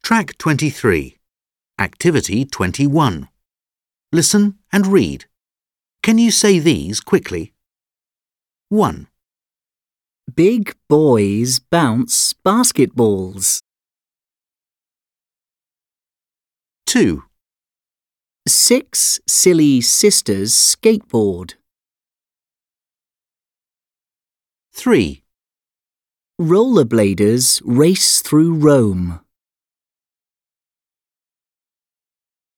Track 23. Activity 21. Listen and read. Can you say these quickly? 1, Big boys bounce basketballs. 2, 6 silly sisters skateboard. 3, Rollerbladers race through Rome.